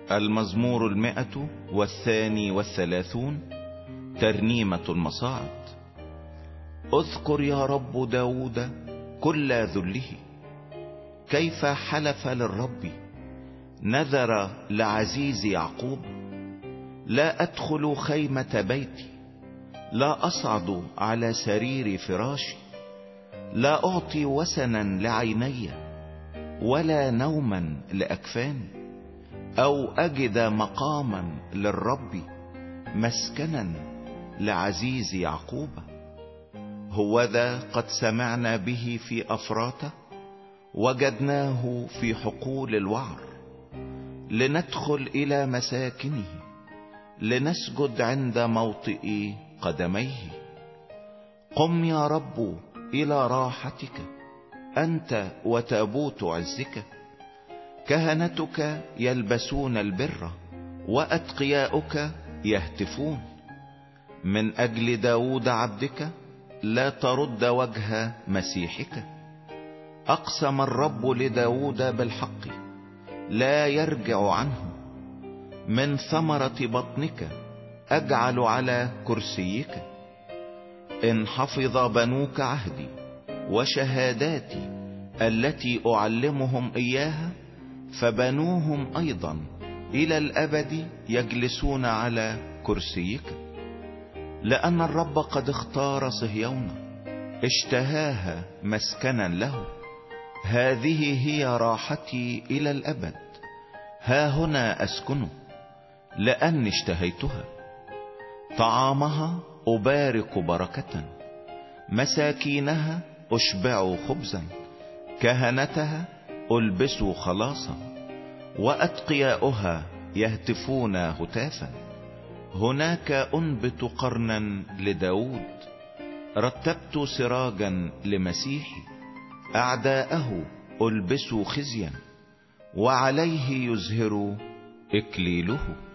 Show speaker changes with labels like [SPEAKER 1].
[SPEAKER 1] المزمور 132 ترنيمة المصاعد. اذكر يا رب داود كل ذله، كيف حلف للرب، نذر لعزيز يعقوب. لا أدخل خيمة بيتي، لا أصعد على سرير فراشي، لا أعطي وسنا لعيني ولا نوما لأكفاني، أو أجد مقاما للرب، مسكنا لعزيز يعقوب. هوذا قد سمعنا به في أفراته، وجدناه في حقول الوعر. لندخل إلى مساكنه، لنسجد عند موطئ قدميه. قم يا رب إلى راحتك، أنت وتابوت عزك. كهنتك يلبسون البر، وأتقياؤك يهتفون. من أجل داود عبدك لا ترد وجه مسيحك. أقسم الرب لداود بالحق، لا يرجع عنه. من ثمرة بطنك أجعل على كرسيك. إن حفظ بنوك عهدي وشهاداتي التي أعلمهم إياها، فبنوهم أيضا إلى الأبد يجلسون على كرسيك. لأن الرب قد اختار صهيون، اشتهاها مسكنا له. هذه هي راحتي إلى الأبد، ها هنا أسكن، لأني اشتهيتها. طعامها أبارك بركة، مساكينها أشبع خبزا. كهنتها ألبس خلاصا، وأتقياؤها يهتفون هتافا. هناك أنبت قرنا لداود، رتبت سراجا لمسيحي. أعداءه ألبس خزيا، وعليه يزهر إكليله.